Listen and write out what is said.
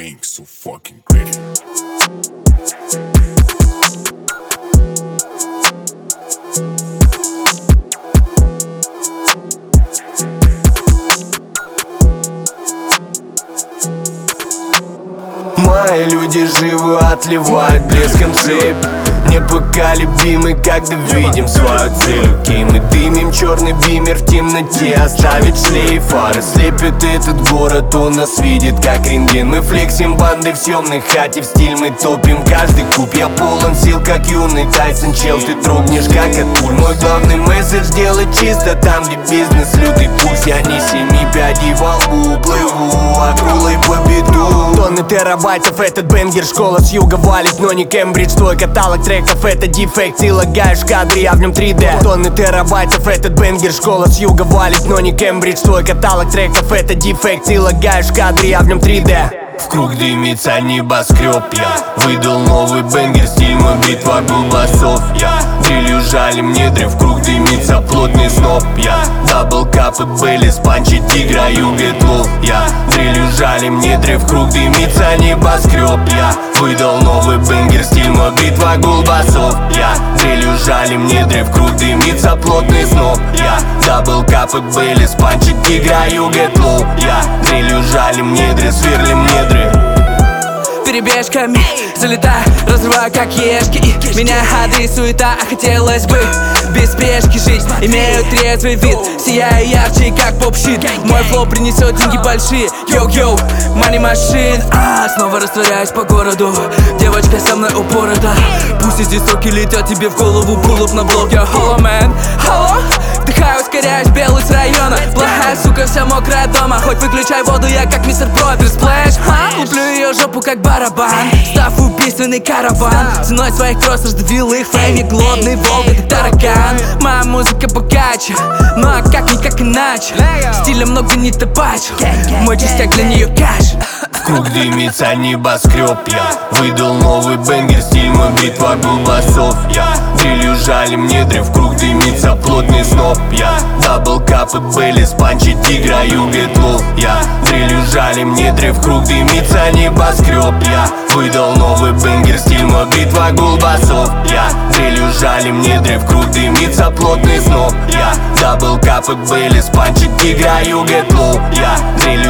being so fucking great. Мои люди живы, отливают блеском цепь. Непоколебимый, когда видим свою цель. Окей, мы дымим, черный бимер в темноте оставит шлейф. Фары слепят этот город, он нас видит как рентген. Мы флексим банды в съемной хате, в стиль мы топим каждый куб. Я полон сил, как юный Тайсон, чел, ты трогнешь как от пуль. Мой главный месседж — делать чисто там, где бизнес лютый пульс. Я не 7 пядей во лбу, плыву акулой по беду. Тонны терабайтов, этот бенгер, школа с юга валит, но не Кембридж. Твой каталог треков — это дефект, ты лагаешь в кадре, я в нем 3D. Тонны терабайтов, этот бенгер, школа с юга валит, но не Кембридж. Твой каталог треков — это дефект, ты лагаешь в кадре, я в нем 3D. В круг дымится небоскреб, я выдал новый бенгер, стиль мой, битва голбасов. Я дрелью жалим недри, в круг дымится плотный сноп. Я даблкап и Бейлис, панчи тигра, you get low. Я дрелью жалим недри, в круг дымится небоскреб. Я выдал новый бенгер, стиль мой, битва голбасов. Я дрелью жалим недри, в круг дымится плотный сноп. Я даблкап и Бейлис, панчи тигра, you get low. Я дрелью жалим недри, сверлим недри. Перебежками залетаю, разрываю как ешки. И меня ходы и суета, а хотелось бы без спешки жить. Имею трезвый вид, сияю ярче, как поп-щит. Мой флоу принесет деньги большие, йоу-йоу, money machine. Снова растворяюсь по городу, девочка со мной упорота. Пусть здесь строки летят тебе в голову, pull up на блок, я hello man, hello. Вдыхаю, ускоряюсь, белый с района. Плохая сука, вся мокрая дома. Хоть выключай воду, я как мистер Пропер. Сплэш, луплю ее жопу как барабан. Став убийственный караван. Ценой своих кросс раздавил их фрейме. Голодный волк, это таракан. Моя музыка богаче, ну а как иначе. Стиля много не табачу, мой частяк для нее кэш. В круг дымится небоскреб, я выдал новый бенгер, стиль мой, битва голбасов. Я дрелью жалим недри, в круг дымится плотный сноп. Я даблкап и Бейлис, панчи тигра, you get low. Я дрелью жалим недри, в круг дымится небоскреб. Я выдал новый бенгер, стиль мой, битва голбасов. Я дрелью жалим недри, в круг дымится плотный сноп. Я даблкап и Бейлис, панчи тигра, you get low. Я дрелью